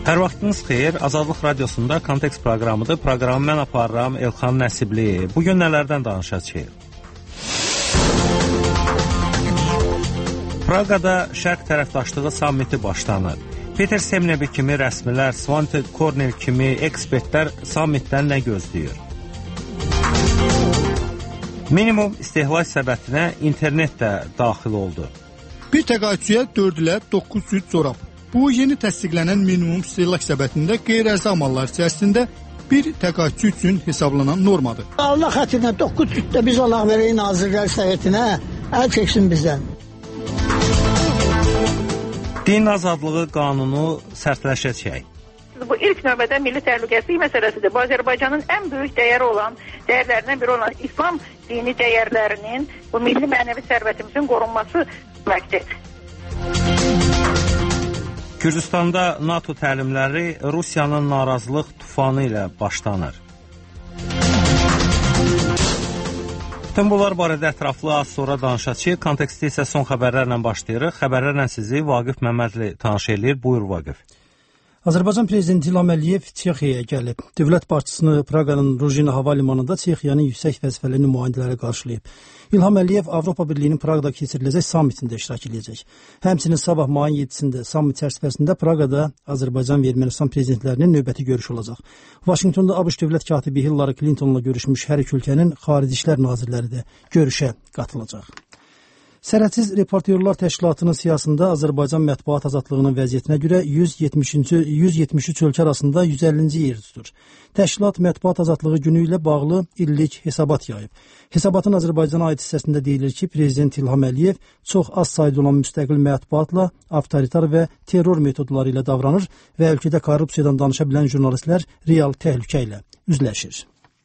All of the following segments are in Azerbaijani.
Hər vaxtınız xeyir. Azadlıq Radiosunda Kontekst proqramıdır. Proqramı mən aparıram, Elxan Nəsibli. Bugün nələrdən danışacağıq? Praqada Şərq tərəfdaşlığı sammiti başlanır. Peter Semnebi kimi rəsmilər, Svante Kornel kimi ekspertlər sammitdən nə gözləyir? Minimum istehlak səbətinə internet də daxil oldu. Bir təqaüdçüyə 4 ilə 9 cüt corab. Bu, yeni təsdiqlənən minimum istehlak səbətində qeyri-ərzi amallar içərisində bir təqaüdçü üçün hesablanan normadır. Allah xatirinə 9 cütdə biz Allah verək Nazirlər Sovetinə, əl çəksin bizdən. Din azadlığı qanunu sərtləşəcək. Bu ilk növbədə milli təhlükəsizlik məsələsidir. Bu, Azərbaycanın ən böyük dəyərlərindən biri olan İslam dini dəyərlərinin, bu milli mənəvi sərvətimizin qorunması deməkdir. Gürcüstanda NATO təlimləri Rusiyanın narazılıq tufanı ilə başlanır. Bütün bunlar barədə ətraflı az sonra danışacağıq. Kontekstdə isə son xəbərlərlə başlayırıq. Xəbərlərlə sizi Vaqif Məmmədli tanış edir. Buyur Vaqif. Azərbaycan prezidenti İlham Əliyev Çexiyaya gəlib. Dövlət başçısını Praqanın Rujina hava limanında Çexiyanın yüksək vəzifəli nümayəndələri qarşılayıb. İlham Əliyev Avropa Birliyinin Praqada keçiriləcək sammitində iştirak edəcək. Həmçinin sabah mayın 7-sində sammit çərçivəsində Praqada Azərbaycan və Ermənistan prezidentlərinin növbəti görüşü olacaq. Vaşinqtonda ABŞ dövlət katibi Hillary Clintonla görüşmüş hər iki ölkənin xarici işlər nazirləri də görüşə qatılacaq. Sərhədsiz Reportyorlar Təşkilatının siyasında Azərbaycan mətbuat azadlığının vəziyyətinə görə 173 ölkə arasında 150-ci yer tutur. Təşkilat mətbuat azadlığı günü ilə bağlı illik hesabat yayıb. Hesabatın Azərbaycana aid hissəsində deyilir ki, Prezident İlham Əliyev çox az sayda olan müstəqil mətbuatla avtoritar və terror metodları ilə davranır və ölkədə korrupsiyadan danışa bilən jurnalistlər real təhlükə ilə üzləşir.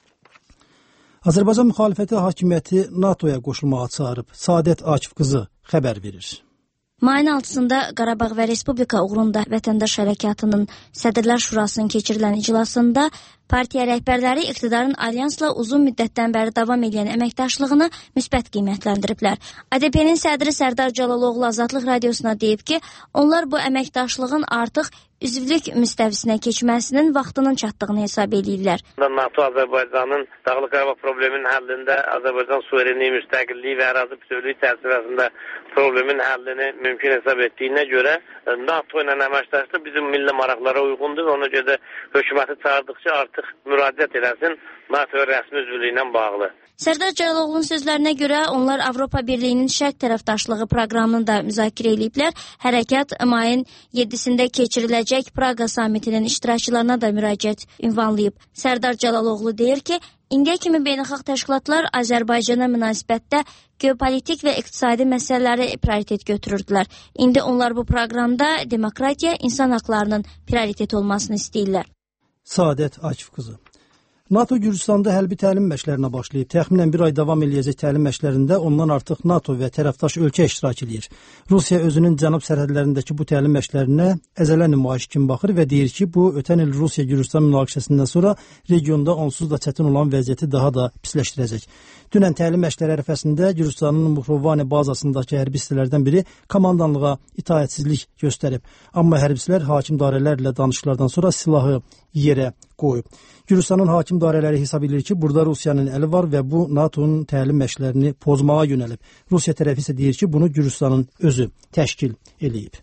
Azərbaycan müxalifəti hakimiyyəti NATOya qoşulmağa çağırıb. Saadət Akif qızı xəbər verir. Mayın 6-sında Qarabağ və Respublika uğrunda Vətəndaş Hərəkatının Sədrlər Şurasının keçirilən iclasında partiya rəhbərləri iqtidarın alyansla uzun müddətdən bəri davam edən əməkdaşlığını müsbət qiymətləndiriblər. ADP-nin sədri Sərdar Cəlaloğlu Azadlıq Radiosuna deyib ki, onlar bu əməkdaşlığın artıq üzvlük müstəvisinə keçməsinin vaxtının çatdığını hesab edirlər. NATO Azərbaycanın Dağlıq Qarabağ probleminin həllində Azərbaycan suverenliyi, müstəqilliyi və ərazi bütövlüyü çərçivəsində problemin həllini mümkün hesab etdiyinə görə NATO ilə əməkdaşlıq bizim milli maraqlara uyğundur. Ona görə hökuməti çağırdıqca artıq müraciət eləsin NATO rəsmi üzvlüyü ilə bağlı. Sərdar Cəlaloğlu'nun sözlərinə görə onlar Avropa Birliyinin şərq tərəfdaşlığı proqramını da müzakirə ediblər. Hərəkat mayın 7-sində keçiriləcək Praqa sammitinin iştirakçılarına da müraciət ünvanlayıb. Sərdar Cəlaloğlu deyir ki, indiyə kimi beynəlxalq təşkilatlar Azərbaycana münasibətdə geopolitik və iqtisadi məsələləri prioritet götürürdülər. İndi onlar bu proqramda demokratiya, insan haqlarının prioritet olmasını istəyirlər. Saadət Akif qızı. NATO Gürcüstanda hərbi təlim məşqlərinə başlayıb. Təxminən bir ay davam eləyəcək təlim məşqlərində ondan artıq NATO və tərəfdaş ölkə iştirak edir. Rusiya özünün cənub sərhədlərindəki bu təlim məşqlərinə əzələ nümayiş kimi baxır və deyir ki, bu ötən il Rusiya-Gürcüstan münaqişəsindən sonra regionda onsuz da çətin olan vəziyyəti daha da pisləşdirəcək. Dünən təlim məşqləri ərəfəsində Gürcüstanın Muxrovani bazasındakı hərbi hissələrdən biri komandanlığa itaətsizlik göstərib. Amma hərbçilər hakim dairələrlə danışıqlardan sonra silahı yerə qoyub. Gürcüstanın hakim dairələri hesab edir ki, burada Rusiyanın əli var və bu NATO'nun təlim məşqlərini pozmağa yönəlib. Rusiya tərəfi isə deyir ki, bunu Gürcüstanın özü təşkil eləyib.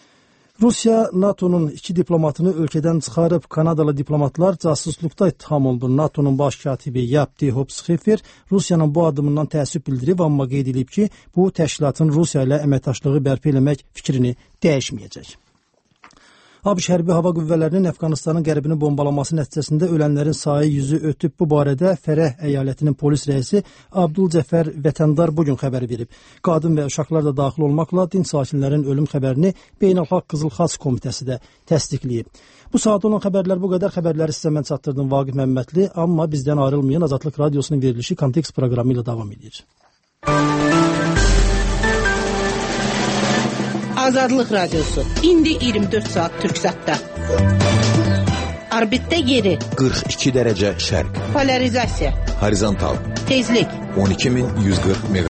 Rusiya NATO'nun 2 diplomatını ölkədən çıxarıb. Kanadalı diplomatlar casusluqda ittiham olundu. NATO'nun baş katibi Yapti Hopsxefer Rusiyanın bu addımından təəssüf bildirib, amma qeyd edib ki, bu təşkilatın Rusiya ilə əməkdaşlığı bərpa eləmək fikrini dəyişməyəcək. ABŞ hərbi hava qüvvələrinin Əfqanistanın qərbini bombalaması nəticəsində ölənlərin sayı 100-ü ötüb. Bu barədə Fərəh əyalətinin polis rəisi Abdülcəfər Vətəndar bugün xəbər verib. Qadın və uşaqlar da daxil olmaqla dinc sakinlərin ölüm xəbərini Beynəlxalq Qızıl Xaç Komitəsi də təsdiqləyib. Bu saat olan xəbərlər bu qədər. Xəbərləri sizə mən çatdırdım Vaqif Məmmədli, amma bizdən ayrılmayan Azadlıq Radiosunun verilişi Kontekst proqramı ilə davam edir. Azadlıq Radiosu. İndi 24 saat Türksatda. Orbitdə yeri 42 dərəcə şərq. Polarizasiya. Horizontal. Tezlik 12140 MHz.